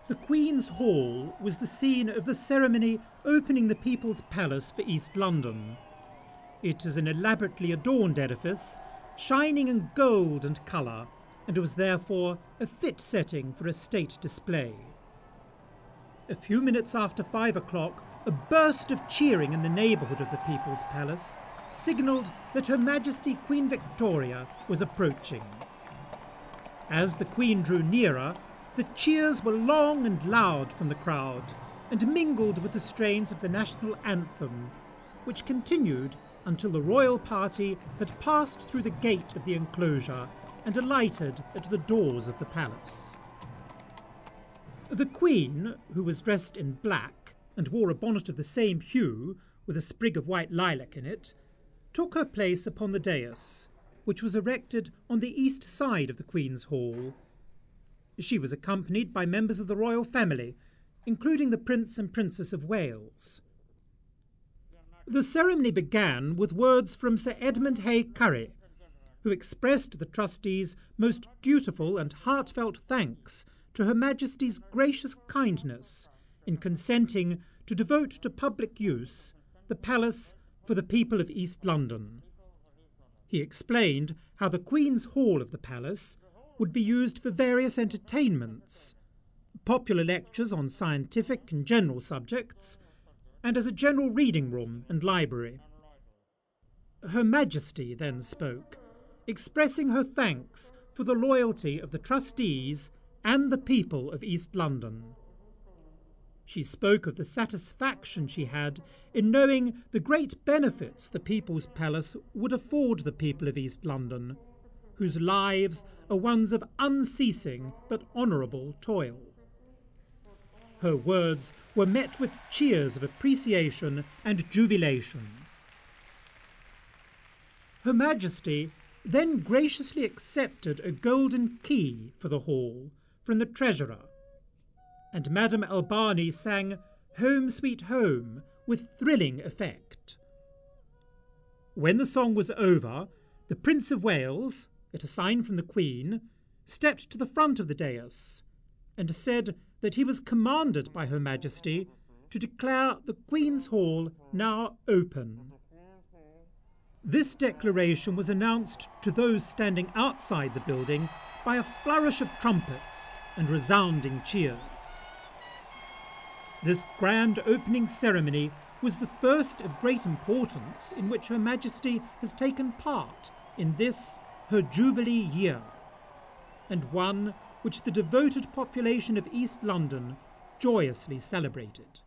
The Queen's Hall was the scene of the ceremony opening the People's Palace for East London. It is an elaborately adorned edifice, shining in gold and colour, and was therefore a fit setting for a state display. A few minutes after 5 o'clock, a burst of cheering in the neighbourhood of the People's Palace signalled that Her Majesty Queen Victoria was approaching. As the Queen drew nearer, the cheers were long and loud from the crowd and mingled with the strains of the national anthem, which continued until the royal party had passed through the gate of the enclosure and alighted at the doors of the palace. The Queen, who was dressed in black and wore a bonnet of the same hue with a sprig of white lilac in it, took her place upon the dais, which was erected on the east side of the Queen's Hall. She was accompanied by members of the royal family, including the Prince and Princess of Wales. The ceremony began with words from Sir Edmund Hay Currie, who expressed the trustees' most dutiful and heartfelt thanks to Her Majesty's gracious kindness in consenting to devote to public use the palace for the people of East London. He explained how the Queen's Hall of the palace would be used for various entertainments, popular lectures on scientific and general subjects, and as a general reading room and library. Her Majesty then spoke, expressing her thanks for the loyalty of the trustees and the people of East London. She spoke of the satisfaction she had in knowing the great benefits the People's Palace would afford the people of East London, whose lives are ones of unceasing but honourable toil. Her words were met with cheers of appreciation and jubilation. Her Majesty then graciously accepted a golden key for the hall from the treasurer, and Madame Albani sang Home Sweet Home with thrilling effect. When the song was over, the Prince of Wales, at a sign from the Queen, stepped to the front of the dais and said that he was commanded by Her Majesty to declare the Queen's Hall now open. This declaration was announced to those standing outside the building by a flourish of trumpets and resounding cheers. This grand opening ceremony was the first of great importance in which Her Majesty has taken part in this, her Jubilee year, and one which the devoted population of East London joyously celebrated.